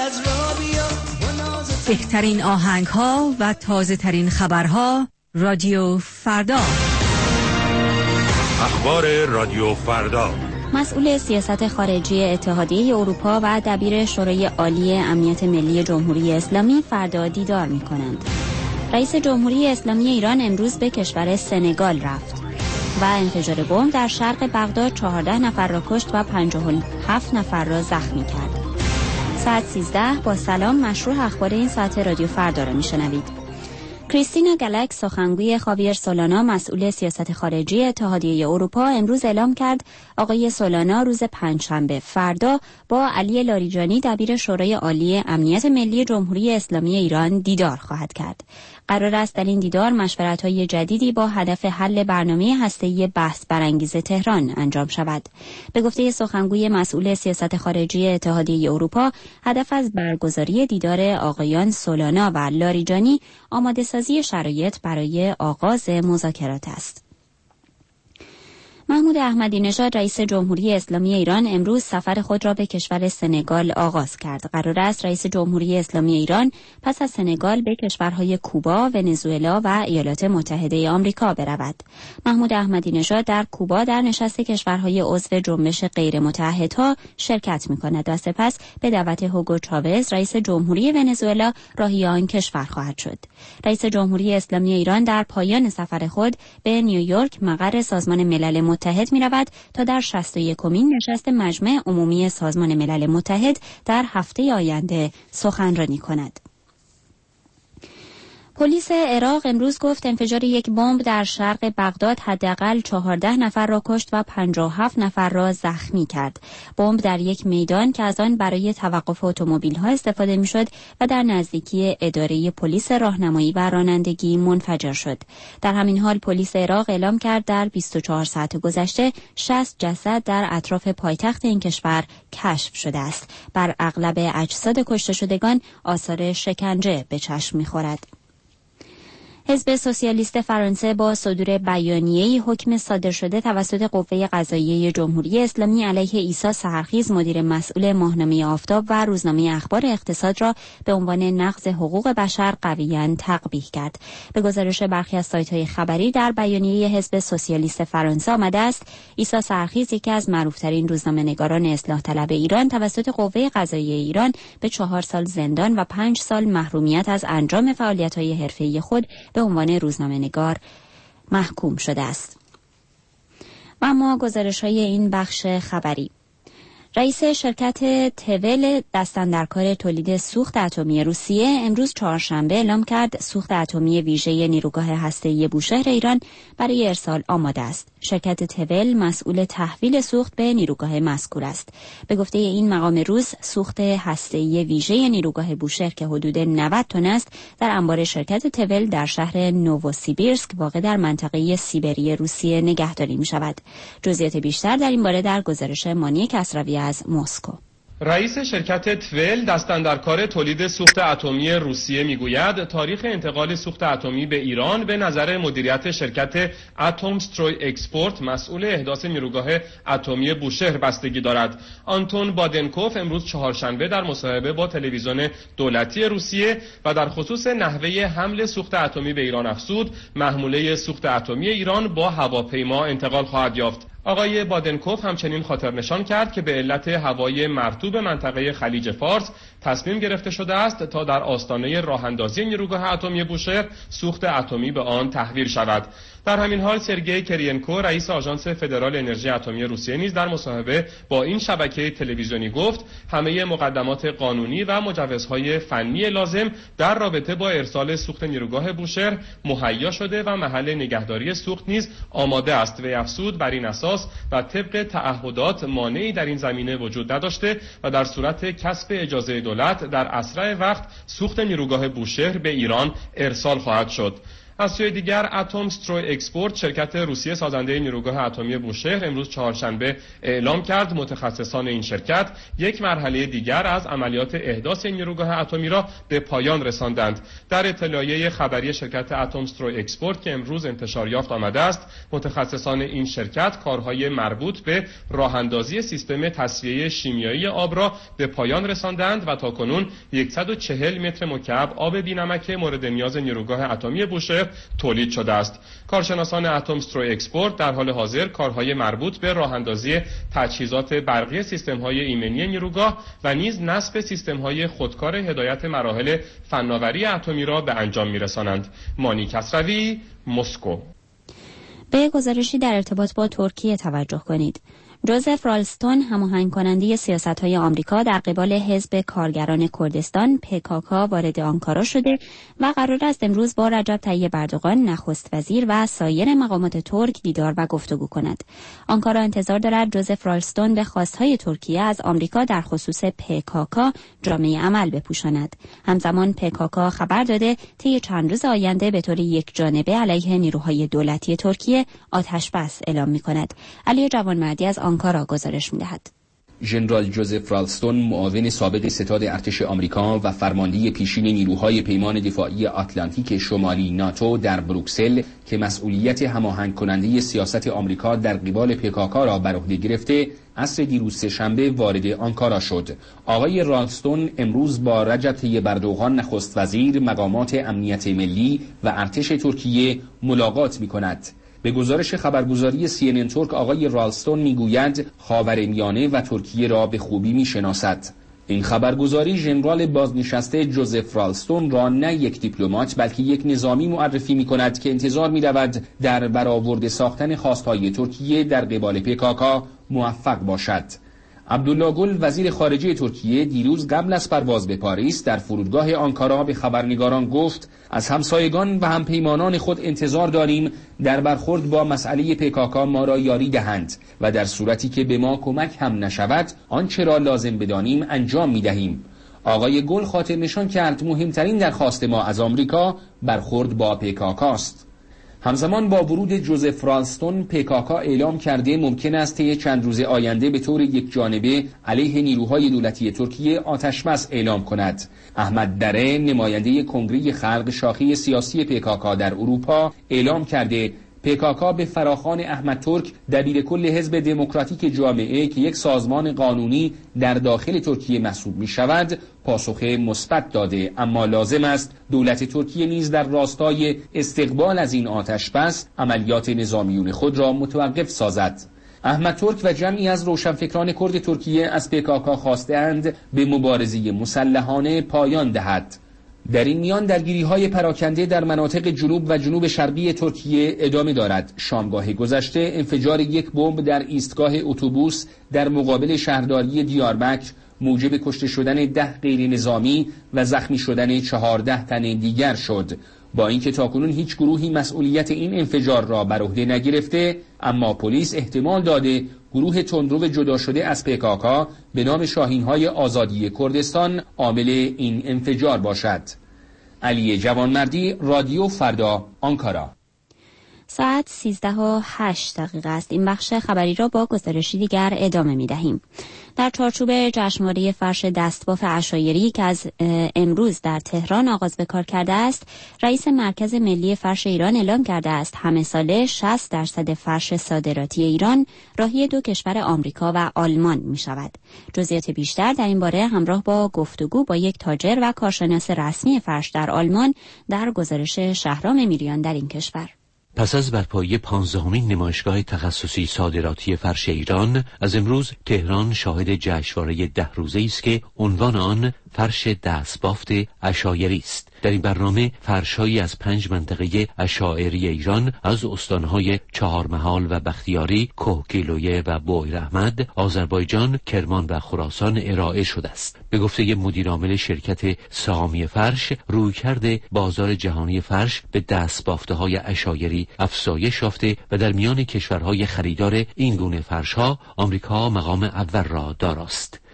بهترین آهنگ ها و تازه ترین خبرها. رادیو فردا. اخبار رادیو فردا. مسئول سیاست خارجی اتحادیه اروپا و دبیر شورای عالی امنیت ملی جمهوری اسلامی فردا دیدار می‌کنند. رئیس جمهوری اسلامی ایران امروز به کشور سنگال رفت و انفجار بمب در شرق بغداد 14 نفر را کشت و 57 نفر را زخمی کرد. ساعت 13 با سلام مشروع اخبار این ساعت رادیو فردا را میشنوید. کریستینا گلک سخنگوی خاویر سولانا مسئول سیاست خارجی اتحادیه اروپا امروز اعلام کرد آقای سولانا روز پنجشنبه فردا با علی لاریجانی دبیر شورای عالی امنیت ملی جمهوری اسلامی ایران دیدار خواهد کرد. قرار است در این دیدار مشورت‌های جدیدی با هدف حل برنامه هسته‌ای بحث برانگیز تهران انجام شود. به گفته سخنگوی مسئول سیاست خارجی اتحادیه اروپا، هدف از برگزاری دیدار آقایان سولانا و لاریجانی آماده سازی شرایط برای آغاز مذاکرات است. محمود احمدی نژاد رئیس جمهوری اسلامی ایران امروز سفر خود را به کشور سنگال آغاز کرد. قرار است رئیس جمهوری اسلامی ایران پس از سنگال به کشورهای کوبا، ونزوئلا و ایالات متحده آمریکا برود. محمود احمدی نژاد در کوبا در نشست کشورهای عضو جنبش غیر متحدها شرکت می‌کند و سپس به دعوت هوگو چاوز رئیس جمهوری ونزوئلا راهی آن کشور خواهد شد. رئیس جمهوری اسلامی ایران در پایان سفر خود به نیویورک مقر سازمان ملل متحد می رود تا در 61مین نشست مجمع عمومی سازمان ملل متحد در هفته آینده سخنرانی کند. پلیس عراق امروز گفت انفجار یک بمب در شرق بغداد حداقل 14 نفر را کشت و 57 نفر را زخمی کرد. بمب در یک میدان که از آن برای توقف اتومبیل‌ها استفاده می‌شد و در نزدیکی اداره پلیس راهنمایی و رانندگی منفجر شد. در همین حال پلیس عراق اعلام کرد در 24 ساعت گذشته 60 جسد در اطراف پایتخت این کشور کشف شده است. بر اغلب اجساد کشته شدگان آثار شکنجه به چشم می‌خورد. حزب سوسیالیست فرانسه با صدور بیانیه‌ای حکم صادر شده توسط قوه قضاییه جمهوری اسلامی علیه عیسی سحرخیز مدیر مسئول ماهنامه آفتاب و روزنامه اخبار اقتصاد را به عنوان نقض حقوق بشر قویاً تقبیح کرد. به گزارش برخی از سایت‌های خبری در بیانیه حزب سوسیالیست فرانسه آمده است عیسی سحرخیز یکی از معروف‌ترین روزنامه‌نگاران اصلاح طلب ایران توسط قوه قضاییه ایران به 4 سال زندان و 5 سال محرومیت از انجام فعالیت‌های حرفه‌ای خود به عنوان روزنامه‌نگار محکوم شده است. و اما گزارش‌های این بخش خبری. رئیس شرکت تول دستاندرکار تولید سوخت اتمی روسیه امروز چهارشنبه اعلام کرد سوخت اتمی ویژه نیروگاه هسته‌ای بوشهر ایران برای ارسال آماده است. شرکت تول مسئول تحویل سوخت به نیروگاه مذکور است. به گفته این مقام روس، سوخت هسته‌ای ویژه نیروگاه بوشهر که حدود 90 تن است، در انبار شرکت تول در شهر نووسیبیرسک واقع در منطقه سیبری روسیه نگهداری می‌شود. جزئیات بیشتر در این باره در گزارش مانی کسروی از مسکو. رئیس شرکت تول دستاندرکار تولید سوخت اتمی روسیه میگوید تاریخ انتقال سوخت اتمی به ایران به نظر مدیریت شرکت اتمستروی اکسپورت مسئول احداث نیروگاه اتمی بوشهر بستگی دارد. آنتون بادنکوف امروز چهارشنبه در مصاحبه با تلویزیون دولتی روسیه و در خصوص نحوه حمل سوخت اتمی به ایران افزود محموله سوخت اتمی ایران با هواپیما انتقال خواهد یافت. آقای بادنکوف همچنین خاطر نشان کرد که به علت هوای مرطوب منطقه خلیج فارس تصمیم گرفته شده است تا در آستانه راه‌اندازی نیروگاه اتمی بوشهر سوخت اتمی به آن تحویل شود. در همین حال سرگئی کرینکو رئیس آژانس فدرال انرژی اتمی روسیه نیز در مصاحبه با این شبکه تلویزیونی گفت همه مقدمات قانونی و مجوزهای فنی لازم در رابطه با ارسال سوخت نیروگاه بوشهر مهیا شده و محل نگهداری سوخت نیز آماده است و افزود بر این اساس و طبق تعهدات مانعی در این زمینه وجود نداشته و در صورت کسب اجازه دولت در اسرع وقت سوخت نیروگاه بوشهر به ایران ارسال خواهد شد. از سوی دیگر اتمستروی اکسپورت شرکت روسیه سازنده نیروگاه اتمی بوشهر امروز چهارشنبه اعلام کرد متخصصان این شرکت یک مرحله دیگر از عملیات احداث نیروگاه اتمی را به پایان رساندند. در اطلاعیه خبری شرکت اتمستروی اکسپورت که امروز انتشار یافت آمده است، متخصصان این شرکت کارهای مربوط به راه‌اندازی سیستم تصفیه شیمیایی آب را به پایان رساندند و تاکنون 140 متر مکعب آب بی‌نمک مورد نیاز نیروگاه اتمی بوشهر تولید شده است. کارشناسان اتمستروی اکسپورت در حال حاضر کارهای مربوط به راه‌اندازی تجهیزات برقی سیستم‌های ایمنی نیروگاه و نیز نصب سیستم‌های خودکار هدایت مراحل فناوری اتمی را به انجام می‌رسانند. مانی کسروی، مسکو. به گزارشی در ارتباط با ترکیه توجه کنید. جوزف رالستون هماهنگ کننده سیاست‌های آمریکا در قبال حزب کارگران کردستان PKK وارد آنکارا شده و قرار است امروز با رجب طیب اردوغان نخست وزیر و سایر مقامات ترک دیدار و گفتگو کند. آنکارا انتظار دارد جوزف رالستون به خواست‌های ترکیه از آمریکا در خصوص PKK جامه عمل بپوشاند. همزمان PKK خبر داده طی چند روز آینده به طور یکجانبه علیه نیروهای دولتی ترکیه آتش بس اعلام می‌کند. علی جوانمردی از آنکارا گزارش می‌دهد. ژنرال جوزف رالستون، معاون سابق ستاد ارتش آمریکا و فرمانده پیشین نیروهای پیمان دفاعی آتلانتیک شمالی ناتو در بروکسل که مسئولیت هماهنگ کننده سیاست آمریکا در قبال PKK را بر عهده گرفته، عصر دیروز سه‌شنبه وارد آنکارا شد. آقای رالستون امروز با رجب طیب اردوغان نخست وزیر، مقامات امنیت ملی و ارتش ترکیه ملاقات می‌کند. به گزارش خبرگزاری CNN ترک آقای رالستون میگوید خاورمیانه و ترکیه را به خوبی میشناسد. این خبرگزاری ژنرال بازنشسته جوزف رالستون را نه یک دیپلمات بلکه یک نظامی معرفی می‌کند که انتظار می‌رود در برآورده ساختن خواست‌های ترکیه در قبال PKK موفق باشد. عبدالله گل وزیر خارجه ترکیه دیروز قبل از پرواز به پاریس در فرودگاه آنکارا به خبرنگاران گفت از همسایگان و همپیمانان خود انتظار داریم در برخورد با مسئله PKK ما را یاری دهند و در صورتی که به ما کمک هم نشود آنچه را لازم بدانیم انجام می‌دهیم. آقای گل خاطر نشان کرد مهمترین درخواست ما از آمریکا برخورد با PKK است. همزمان با ورود جوزف رالستون PKK اعلام کرده ممکن است طی چند روز آینده به طور یکجانبه علیه نیروهای دولتی ترکیه آتش بس اعلام کند. احمد دره نماینده کنگره خلق شاخه سیاسی PKK در اروپا اعلام کرده PKK به فراخوان احمد ترک دبیر کل حزب دموکراتیک جامعه که یک سازمان قانونی در داخل ترکیه محسوب می شود پاسخ مثبت داده، اما لازم است دولت ترکیه نیز در راستای استقبال از این آتش بس عملیات نظامیون خود را متوقف سازد. احمد ترک و جمعی از روشنفکران کرد ترکیه از PKK خواستند به مبارزه مسلحانه پایان دهد. در این میان درگیری‌های پراکنده در مناطق جنوب و جنوب شرقی ترکیه ادامه دارد. شامگاه گذشته انفجار یک بمب در ایستگاه اتوبوس در مقابل شهرداری دیاربکر موجب کشته شدن 10 غیر نظامی و زخمی شدن 14 تن دیگر شد. با اینکه تاکنون هیچ گروهی مسئولیت این انفجار را بر عهده نگرفته، اما پلیس احتمال داده گروه تندرو جدا شده از PKK به نام شاهین‌های آزادی کردستان عامل این انفجار باشد. علی جوانمردی، رادیو فردا، آنکارا. ساعت 13:08 است. این بخش خبری را با گزارشی دیگر ادامه می دهیم. در چارچوب جشنواره فرش دستباف عشایری که از امروز در تهران آغاز به کار کرده است، رئیس مرکز ملی فرش ایران اعلام کرده است همه ساله 60% فرش صادراتی ایران راهی 2 کشور آمریکا و آلمان می شود. جزئیات بیشتر در این باره همراه با گفتگو با یک تاجر و کارشناس رسمی فرش در آلمان در گزارش شهرام میریان در این کشور. پس از برپایی 15مین نمایشگاه تخصصی صادراتی فرش ایران، از امروز تهران شاهد جشنواره 10 روزه‌ای است که عنوان آن فرش دستبافت عشایری است. در این برنامه فرش‌هایی از 5 منطقه عشایری ایران از استان‌های چهارمحال و بختیاری، کهگیلویه و بویراحمد، آذربایجان، کرمان و خراسان ارائه شده است. به گفته مدیرعامل شرکت سهامی فرش، رویکرد بازار جهانی فرش به دستبافته‌های عشایری افزایش یافته و در میان کشورهای خریدار این گونه فرش‌ها آمریکا مقام اول را داراست.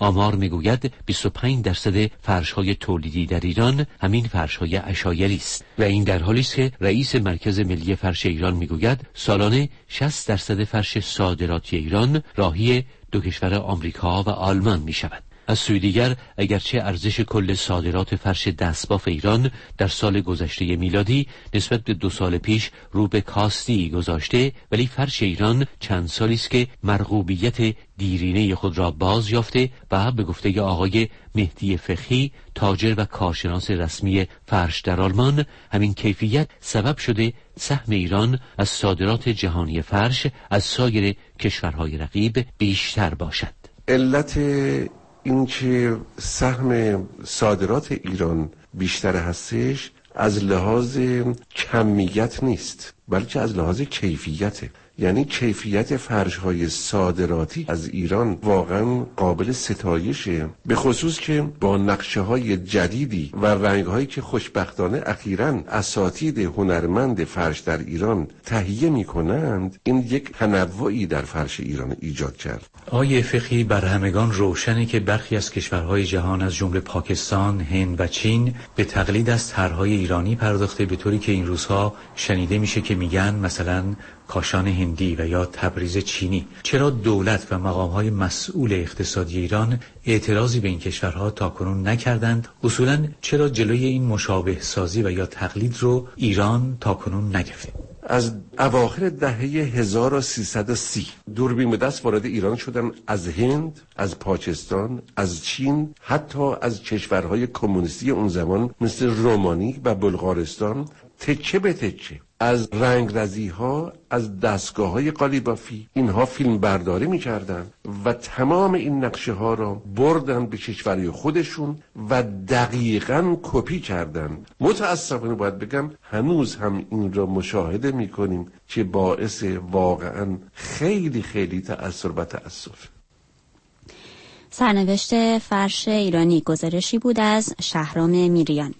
آمار میگوید 25% فرش‌های تولیدی در ایران همین فرش‌های عشایری است و این در حالی است که رئیس مرکز ملی فرش ایران میگوید سالانه 60% فرش صادراتی ایران راهی دو کشور آمریکا و آلمان میشود. از سوی دیگر اگرچه ارزش کل صادرات فرش دستباف ایران در سال گذشته میلادی نسبت به 2 سال پیش رو به کاستی گذاشته، ولی فرش ایران چند سالی است که مرغوبیت دیرینه خود را باز یافته و به گفته آقای مهدی فقیهی تاجر و کارشناس رسمی فرش در آلمان، همین کیفیت سبب شده سهم ایران از صادرات جهانی فرش از سایر کشورهای رقیب بیشتر باشد. علت این که سهم صادرات ایران بیشتر هستش از لحاظ کمیت نیست، بلکه از لحاظ کیفیته. یعنی کیفیت فرش‌های صادراتی از ایران واقعا قابل ستایشه، به خصوص که با نقشه‌های جدیدی و رنگ‌هایی که خوشبختانه اخیراً اساتید هنرمند فرش در ایران تهیه می‌کنند، این یک تنوعی در فرش ایران ایجاد کرد. آقای فقیهی، بر همگان روشنه که برخی از کشورهای جهان از جمله پاکستان، هند و چین به تقلید از طرح‌های ایرانی پرداخته، به طوری که این روزها شنیده میشه که میگن مثلا کاشان هندی و یا تبریز چینی. چرا دولت و مقام‌های مسئول اقتصادی ایران اعتراضی به این کشورها تاکنون نکردند؟ اصولاً چرا جلوی این مشابه سازی و یا تقلید رو ایران تاکنون نگرفته؟ از اواخر دهه 1330 دوربین به دست وارد ایران شدن از هند، از پاکستان، از چین، حتی از کشورهای کمونیستی اون زمان مثل رومانی و بلغارستان، تکه به تکه از رنگرزی ها، از دستگاه های قالیبافی اینها فیلم برداری می کردن و تمام این نقشه ها را بردن به کشوری خودشون و دقیقاً کپی کردن. متاسفانه باید بگم هنوز هم این را مشاهده می کنیم که باعث واقعاً خیلی خیلی تأثیر و تأسف. سرنوشت فرش ایرانی گزارشی بود از شهرام میریان.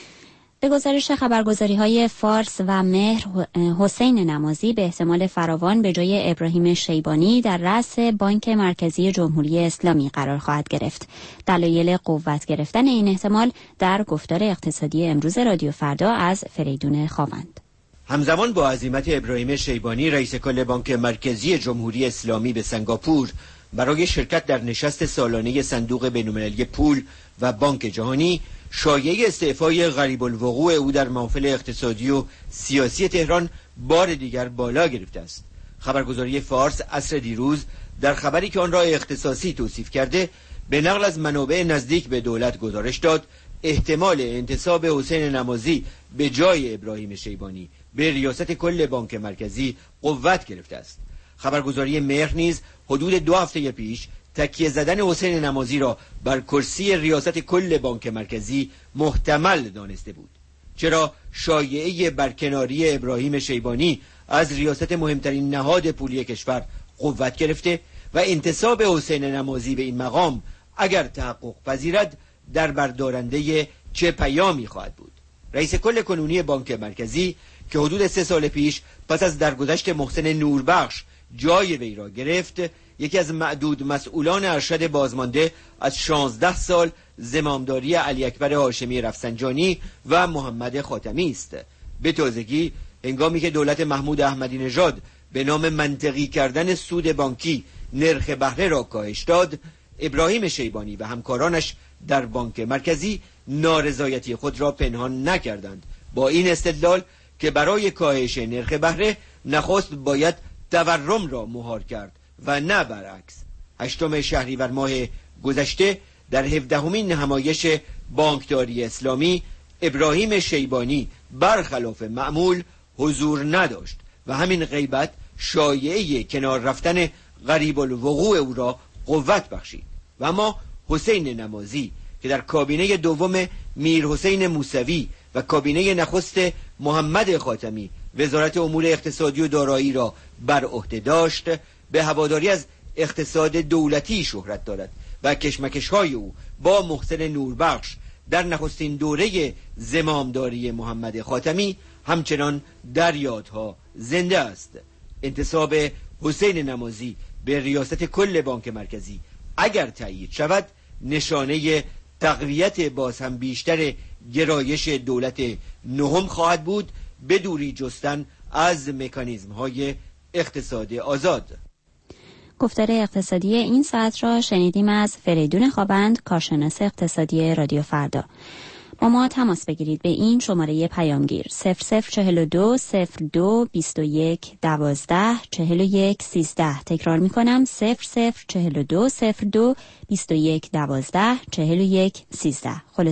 به گزارش خبرگزاری‌های فارس و مهر، حسین نمازی به احتمال فراوان به جای ابراهیم شیبانی در رأس بانک مرکزی جمهوری اسلامی قرار خواهد گرفت. دلایل قوت گرفتن این احتمال در گفتار اقتصادی امروز رادیو فردا از فریدون خاوند. همزمان با عزیمت ابراهیم شیبانی رئیس کل بانک مرکزی جمهوری اسلامی به سنگاپور برای شرکت در نشست سالانه صندوق بین‌المللی پول و بانک جهانی، شایعه استعفای غریب الوقوع او در محافل اقتصادی و سیاسی تهران بار دیگر بالا گرفته است. خبرگزاری فارس عصر دیروز در خبری که آن را اختصاصی توصیف کرده، به نقل از منابع نزدیک به دولت گزارش داد احتمال انتصاب حسین نمازی به جای ابراهیم شیبانی به ریاست کل بانک مرکزی قوت گرفته است. خبرگزاری مهر نیز حدود 2 هفته پیش تکیه زدن حسین نمازی را بر کرسی ریاست کل بانک مرکزی محتمل دانسته بود. چرا شایعه برکناری ابراهیم شیبانی از ریاست مهمترین نهاد پولی کشور قوت گرفته و انتصاب حسین نمازی به این مقام اگر تحقق پذیرد در بردارنده چه پیامی خواهد بود؟ رئیس کل کنونی بانک مرکزی که حدود 3 سال پیش پس از درگذشت محسن نوربخش جای وی را گرفت، یکی از معدود مسئولان ارشد بازمانده از 16 سال زمامداری علی اکبر هاشمی رفسنجانی و محمد خاتمی است. به تازگی هنگامی که دولت محمود احمدی نژاد به نام منطقی کردن سود بانکی نرخ بهره را کاهش داد، ابراهیم شیبانی و همکارانش در بانک مرکزی نارضایتی خود را پنهان نکردند، با این استدلال که برای کاهش نرخ بهره نخست باید تورم را مهار کرد و نه برعکس. 8 شهریور ماه گذشته در 17مین نمایش بانکداری اسلامی ابراهیم شیبانی برخلاف معمول حضور نداشت و همین غیبت شایعه کنار رفتن غریب الوقوع او را قوت بخشید. و اما حسین نمازی که در کابینه دوم میر حسین موسوی و کابینه نخست محمد خاتمی وزارت امور اقتصادی و دارایی را بر عهده داشت، به هواداری از اقتصاد دولتی شهرت دارد و کشمکش‌های او با محسن نوربخش در نخستین دوره زمامداری محمد خاتمی همچنان در یادها زنده است. انتصاب حسین نمازی به ریاست کل بانک مرکزی اگر تایید شود نشانه تقویت باز هم بیشتر گرایش دولت نهم خواهد بود به دوری جستن از مکانیزم های اقتصاد آزاد. گفتار اقتصادی این ساعت را شنیدیم از فریدون خوابند، کارشناس اقتصادی رادیو فردا. با ما تماس بگیرید به این شماره پیامگیر 0042 02 21 12 41 13. تکرار می کنم 0042 02 21 12 41 13.